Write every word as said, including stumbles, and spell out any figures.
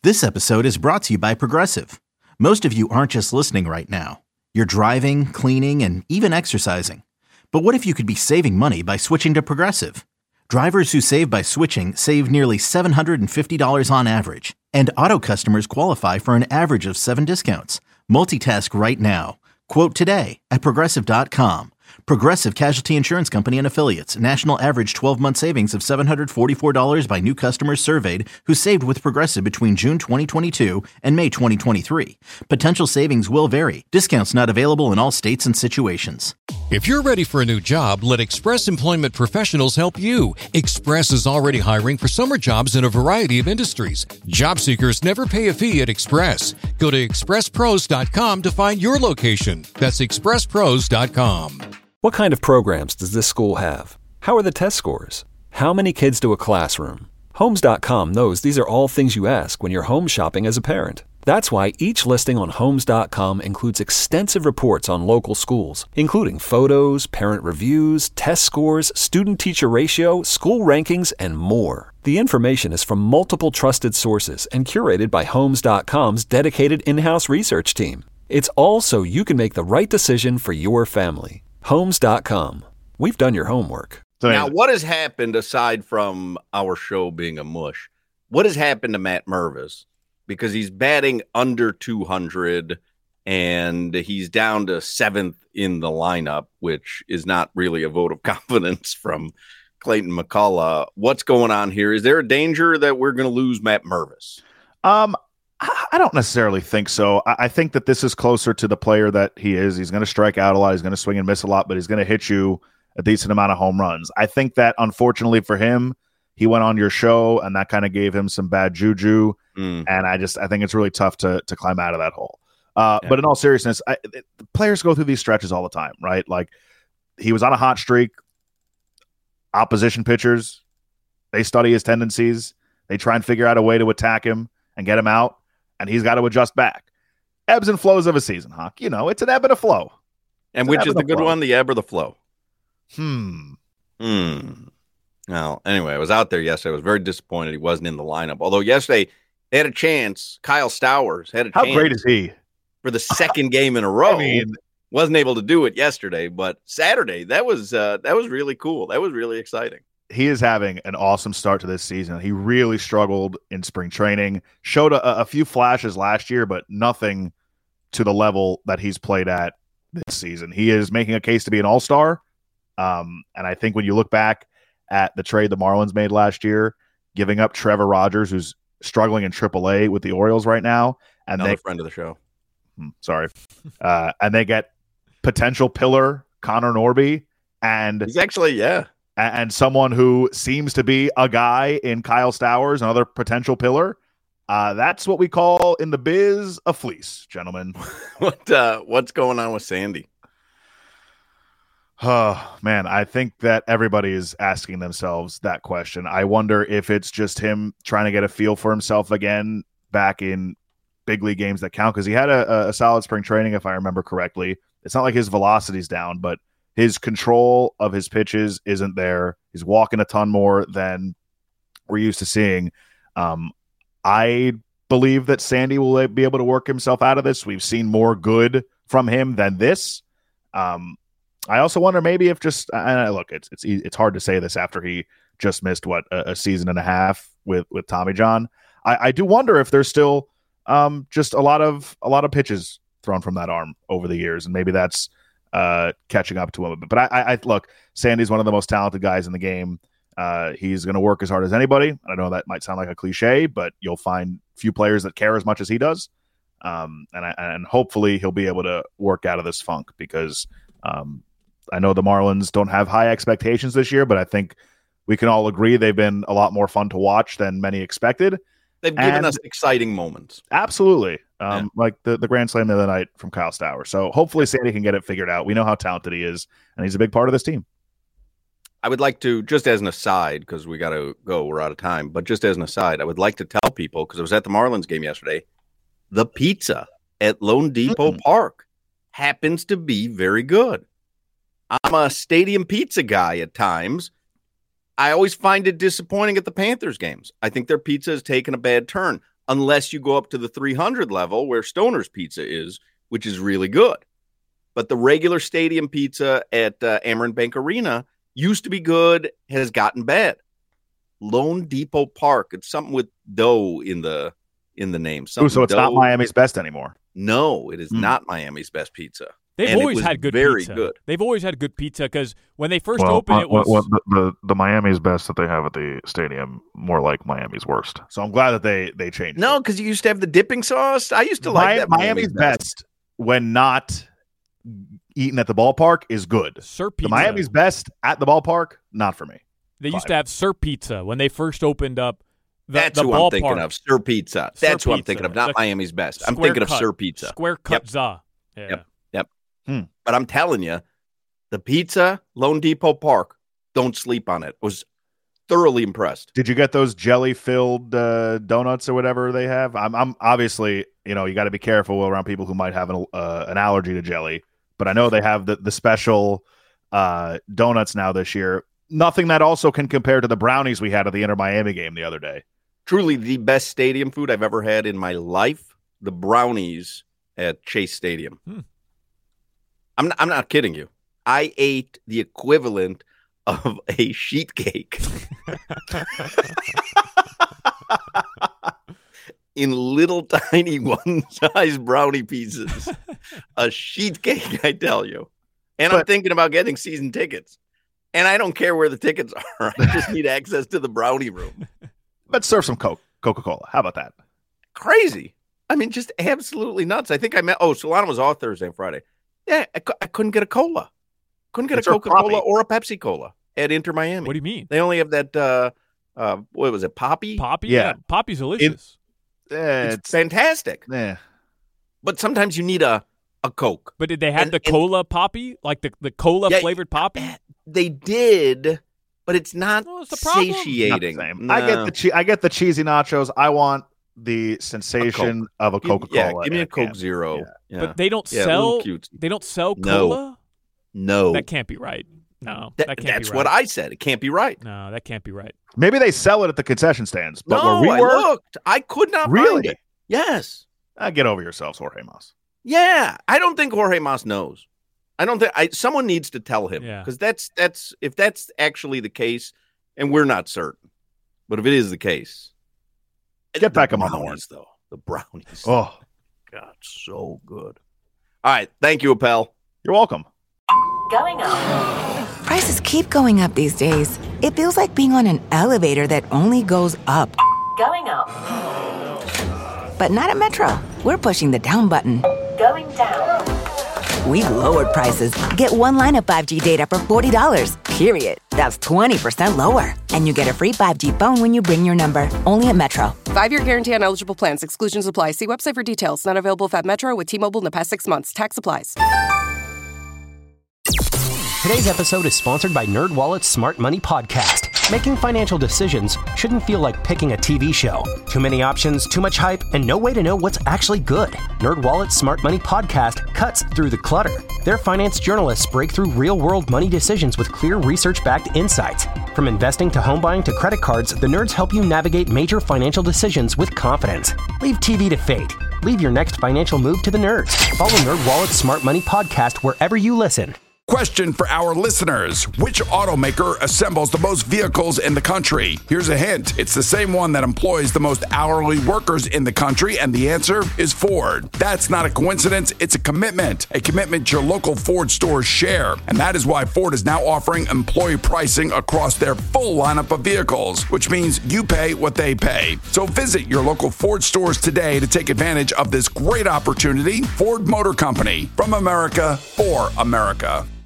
This episode is brought to you by Progressive. Most of you aren't just listening right now. You're driving, cleaning, and even exercising. But what if you could be saving money by switching to Progressive? Drivers who save by switching save nearly seven hundred fifty dollars on average. And auto customers qualify for an average of seven discounts. Multitask right now. Quote today at Progressive dot com. Progressive Casualty Insurance Company and Affiliates. National average twelve-month savings of seven hundred forty-four dollars by new customers surveyed who saved with Progressive between June twenty twenty-two and May twenty twenty-three. Potential savings will vary. Discounts not available in all states and situations. If you're ready for a new job, let Express Employment Professionals help you. Express is already hiring for summer jobs in a variety of industries. Job seekers never pay a fee at Express. Go to express pros dot com to find your location. That's express pros dot com. What kind of programs does this school have? How are the test scores? How many kids do a classroom? Homes dot com knows these are all things you ask when you're home shopping as a parent. That's why each listing on Homes dot com includes extensive reports on local schools, including photos, parent reviews, test scores, student-teacher ratio, school rankings, and more. The information is from multiple trusted sources and curated by Homes dot com's dedicated in-house research team. It's all so you can make the right decision for your family. Homes dot com. We've done your homework. Now, what has happened aside from our show being a mush? What has happened to Matt Mervis? Because he's batting under two hundred and he's down to seventh in the lineup, which is not really a vote of confidence from Clayton McCullough. What's going on here? Is there a danger that we're going to lose Matt Mervis? Um, I don't necessarily think so. I think that this is closer to the player that he is. He's going to strike out a lot. He's going to swing and miss a lot, but he's going to hit you a decent amount of home runs. I think that, unfortunately for him, he went on your show, and that kind of gave him some bad juju. Mm. And I just I think it's really tough to to climb out of that hole. Uh, yeah. But in all seriousness, I, it, players go through these stretches all the time, right? Like, he was on a hot streak. Opposition pitchers, they study his tendencies. They try and figure out a way to attack him and get him out. And he's got to adjust back. Ebbs and flows of a season, Hawk. You know, it's an ebb and a flow. And which is the good one, the ebb or the flow? Hmm. Hmm. Well, anyway, I was out there yesterday. I was very disappointed he wasn't in the lineup. Although yesterday they had a chance. Kyle Stowers had a How chance. How great is he? For the second game in a row. I mean, wasn't able to do it yesterday, but Saturday, that was uh, that was really cool. That was really exciting. He is having an awesome start to this season. He really struggled in spring training, showed a, a few flashes last year, but nothing to the level that he's played at this season. He is making a case to be an all-star. Um, and I think when you look back at the trade the Marlins made last year, giving up Trevor Rogers, who's struggling in triple A with the Orioles right now. And Another they, friend of the show. Sorry. uh, and they get potential pillar Connor Norby. And he's actually, yeah. And someone who seems to be a guy in Kyle Stowers, another potential pillar. Uh, that's what we call in the biz a fleece, gentlemen. what uh, What's going on with Sandy? Oh, man, I think that everybody is asking themselves that question. I wonder if it's just him trying to get a feel for himself again back in big league games that count, because he had a, a solid spring training, if I remember correctly. It's not like his velocity's down, but his control of his pitches isn't there. He's walking a ton more than we're used to seeing. Um, I believe that Sandy will be able to work himself out of this. We've seen more good from him than this. Um, I also wonder maybe if just and look, it's it's it's hard to say this after he just missed what a, a season and a half with with Tommy John. I, I do wonder if there's still um, just a lot of a lot of pitches thrown from that arm over the years, and maybe that's uh, catching up to him. But I, I, I look, Sandy's one of the most talented guys in the game. Uh, he's going to work as hard as anybody. I know that might sound like a cliche, but you'll find few players that care as much as he does. Um, and I, and hopefully he'll be able to work out of this funk, because um, I know the Marlins don't have high expectations this year, but I think we can all agree they've been a lot more fun to watch than many expected. They've given and us exciting moments. Absolutely. Um, yeah. Like the, the grand slam the other night from Kyle Stowers. So hopefully Sandy can get it figured out. We know how talented he is, and he's a big part of this team. I would like to, just as an aside, because we got to go, we're out of time, but just as an aside, I would like to tell people, because I was at the Marlins game yesterday, the pizza at Lone Depot mm. Park happens to be very good. I'm a stadium pizza guy at times. I always find it disappointing at the Panthers games. I think their pizza has taken a bad turn. unless you go up to the three hundred level where Stoner's Pizza is, which is really good. But the regular stadium pizza at uh, Amerant Bank Arena used to be good, has gotten bad. Lone Depot Park. It's something with dough in the in the name. Ooh, so it's dough. not Miami's best anymore. No, it is mm. not Miami's best pizza. They've and always had good very pizza. good. They've always had good pizza because when they first well, opened, uh, it was well, the, the the Miami's best that they have at the stadium, more like Miami's worst. So I'm glad that they they changed. No, it. because you used to have the dipping sauce. I used to like Mi- that. Miami's, Miami's best. best when not eaten at the ballpark is good. Sir Pizza. The Miami's best at the ballpark, not for me. They Five. used to have Sir Pizza when they first opened up. The, That's the who ballpark. I'm thinking of. Sir Pizza. Sir That's who I'm Pizza. thinking of. Not The Miami's best. I'm square thinking cut, of Sir Pizza. Square cut za. Yeah. Yep. Yep. Hmm. But I'm telling you, the pizza, Lone Depot Park, don't sleep on it. Was thoroughly impressed. Did you get those jelly-filled uh, donuts or whatever they have? I'm, I'm obviously, you know, you got to be careful around people who might have an uh, an allergy to jelly. But I know they have the the special uh, donuts now this year. Nothing that also can compare to the brownies we had at the Inter Miami game the other day. Truly the best stadium food I've ever had in my life. The brownies at Chase Stadium. Hmm. I'm not, I'm not kidding you. I ate the equivalent of a sheet cake in little tiny one-size brownie pieces. A sheet cake, I tell you. And but, I'm thinking about getting season tickets. And I don't care where the tickets are. I just need access to the brownie room. Let's serve some Coke, Coca-Cola. How about that? Crazy. I mean, just absolutely nuts. I think I met, oh, Solana was off Thursday and Friday. Yeah, I, I couldn't get a cola. Couldn't get it's a Coca-Cola or a Pepsi Cola at Inter Miami. What do you mean? They only have that, uh, uh, what was it, Poppy? Poppy? Yeah. yeah. Poppy's delicious. It, uh, it's, it's fantastic. Yeah. But sometimes you need a, a Coke. But did they have and, the and, cola Poppy? Like the, the cola yeah, flavored Poppy? They did, but it's not well, it's the problem. satiating. Not the same. No. I get the che- I get the cheesy nachos. I want the sensation a of a Coca-Cola. Yeah, give me a Coke can. Zero. Yeah. Yeah. But they don't yeah, sell they don't sell no. cola? No. That can't be right. No. That, that can't that's be right. what I said. It can't be right. No, that can't be right. Maybe they sell it at the concession stands, but no, where we were, I looked. I could not really? find it. Yes. Uh, get over yourselves, Jorge Mas. Yeah, I don't think Jorge Mas knows. I don't think I. Someone needs to tell him Yeah. because that's that's if that's actually the case, and we're not certain, but if it is the case, get back him on the horn. Though the brownies, oh God, so good. All right, thank you, Appel. You're welcome. Going up. Prices keep going up these days. It feels like being on an elevator that only goes up. Going up. But not at Metro. We're pushing the down button. Going down. We've lowered prices. Get one line of five G data for forty dollars, period. That's twenty percent lower. And you get a free five G phone when you bring your number. Only at Metro. Five-year guarantee on eligible plans. Exclusions apply. See website for details. Not available at Metro with T-Mobile in the past six months. Tax applies. Today's episode is sponsored by NerdWallet's Smart Money Podcast. Making financial decisions shouldn't feel like picking a T V show. Too many options, too much hype, and no way to know what's actually good. NerdWallet's Smart Money Podcast cuts through the clutter. Their finance journalists break through real-world money decisions with clear research-backed insights. From investing to home buying to credit cards, the nerds help you navigate major financial decisions with confidence. Leave T V to fate. Leave your next financial move to the nerds. Follow NerdWallet's Smart Money Podcast wherever you listen. Question for our listeners. Which automaker assembles the most vehicles in the country? Here's a hint. It's the same one that employs the most hourly workers in the country, and the answer is Ford. That's not a coincidence. It's a commitment. A commitment your local Ford stores share. And that is why Ford is now offering employee pricing across their full lineup of vehicles, which means you pay what they pay. So visit your local Ford stores today to take advantage of this great opportunity. Ford Motor Company. From America, for America.